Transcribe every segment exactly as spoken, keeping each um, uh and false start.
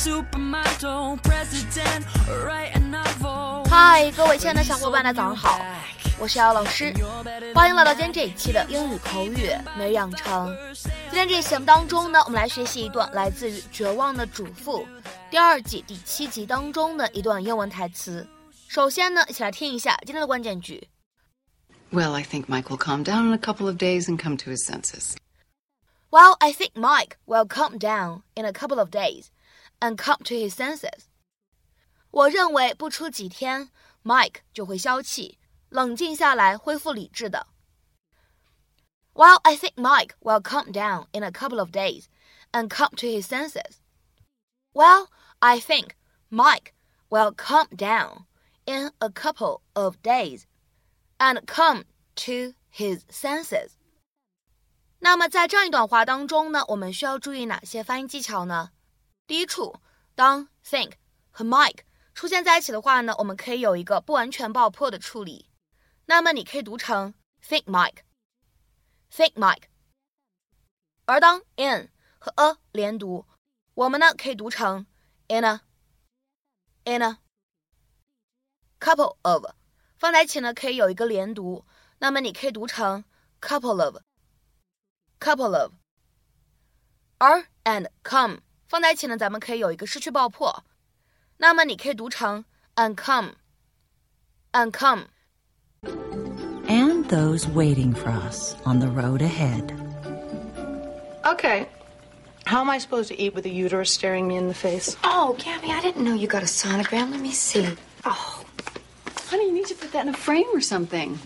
嗨，各位亲爱的小伙伴，大家早上好，我是姚老师，欢迎来到今天这一期的英语口语每日养成。今天这期节目当中呢，我们来学习一段来自于《绝望的主妇》第二季第七集当中的一段英文台词。首先呢，一起来听一下今天的关键句。 Well, I think Mike will calm down in a couple of days and come to his senses. Well, I think Mike will calm down in a couple of days and come to his senses. 我认为不出几天 Mike 就会消气，冷静下来，恢复理智的。Well, I think Mike will calm down in a couple of days and come to his senses. Well, I think Mike will calm down in a couple of days and come to his senses. 那么在这样一段话当中呢，我们需要注意哪些发音技巧呢？第一处，当 think 和 Mike 出现在一起的话呢，我们可以有一个不完全爆破的处理。那么你可以读成 think Mike think Mike。 而当 in 和 a 连读，我们呢可以读成 in a in a couple of 放在一起呢可以有一个连读，那么你可以读成 couple of couple of。 而 and come 放在一起呢咱们可以有一个失去爆破，那么你可以读成 and come and come。 And those waiting for us on the road ahead. Okay. How am I supposed to eat with a uterus staring me in the face? Oh, Gabby, I didn't know you got a sonogram. Let me see. Oh, honey, you need to put that in a frame or something.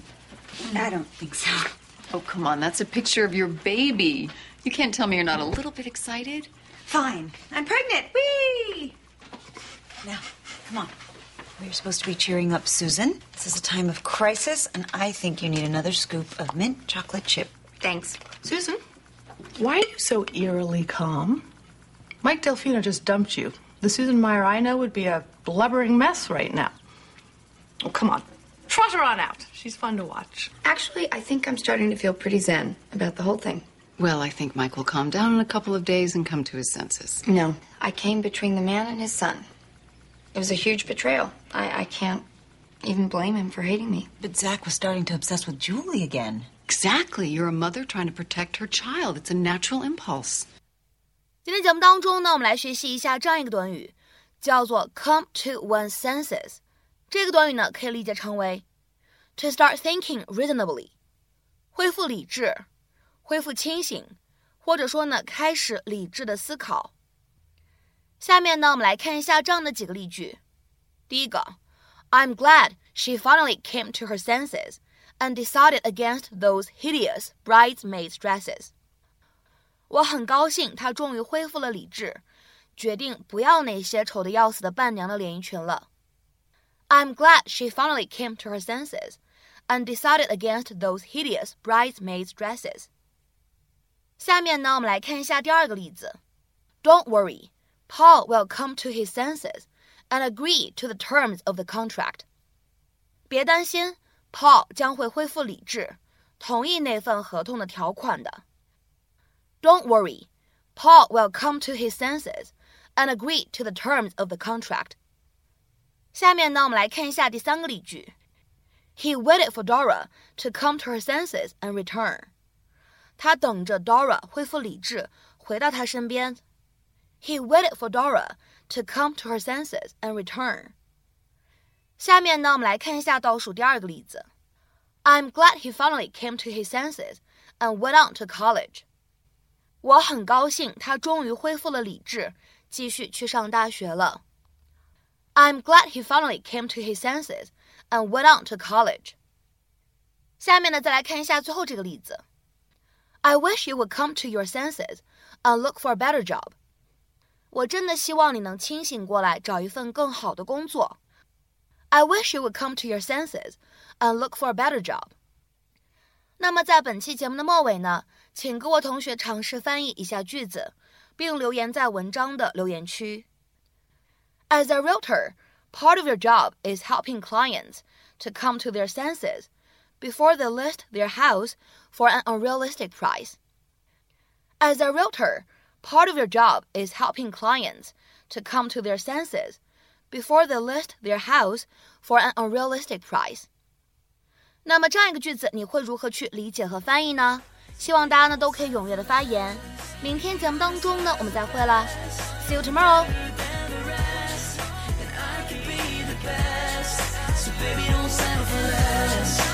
I don't think so. Oh, come on, that's a picture of your baby. You can't tell me you're not a little bit excited? Fine. I'm pregnant. Whee! Now, come on. We're supposed to be cheering up Susan. This is a time of crisis, and I think you need another scoop of mint chocolate chip. Thanks. Susan, why are you so eerily calm? Mike Delfino just dumped you. The Susan Meyer I know would be a blubbering mess right now. Oh, come on. Trot her on out. She's fun to watch. Actually, I think I'm starting to feel pretty zen about the whole thing. Well, I think Mike will calm down in a couple of days and come to his senses. No. I came between the man and his son. It was a huge betrayal. I, I can't even blame him for hating me. But Zach was starting to obsess with Julie again. Exactly. You're a mother trying to protect her child. It's a natural impulse. 今天节目当中呢，我们来学习一下这样一个短语，叫做 come to one's senses。 这个短语呢，可以理解成为 to start thinking reasonably， 恢复理智，恢复清醒，或者说呢，开始理智的思考。下面呢，我们来看一下这样的几个例句。第一个 I'm glad she finally came to her senses and decided against those hideous bridesmaid dresses. 我很高兴她终于恢复了理智，决定不要那些丑得要死的伴娘的连衣裙了。I'm glad she finally came to her senses and decided against those hideous bridesmaid dresses. 下面呢，我们来看一下第二个例子。Don't worry.Paul will come to his senses and agree to the terms of the contract. 别担心 Paul 将会恢复理智，同意那份合同的条款的。Don't worry, Paul will come to his senses and agree to the terms of the contract. 下面呢，我们来看一下第三个例句。He waited for Dora to come to her senses and return. 他等着 Dora 恢复理智，回到他身边。He waited for Dora to come to her senses and return. 下面呢，我们来看一下倒数第二个例子。I'm glad he finally came to his senses and went on to college. 我很高兴他终于恢复了理智，继续去上大学了。I'm glad he finally came to his senses and went on to college. 下面呢，再来看一下最后这个例子。I wish you would come to your senses and look for a better job.我真的希望你能清醒过来，找一份更好的工作。I wish you would come to your senses and look for a better job. 那么在本期节目的末尾呢，请各位同学尝试翻译以下句子，并留言在文章的留言区。As a realtor, part of your job is helping clients to come to their senses before they list their house for an unrealistic price. As a realtor, Part of your job is helping clients to come to their senses before they list their house for an unrealistic price. 那么这样一个句子你会如何去理解和翻译呢？希望大家呢都可以踊跃的发言。明天节目当中呢我们再会啦 See you tomorrow. So baby, don't settle for less.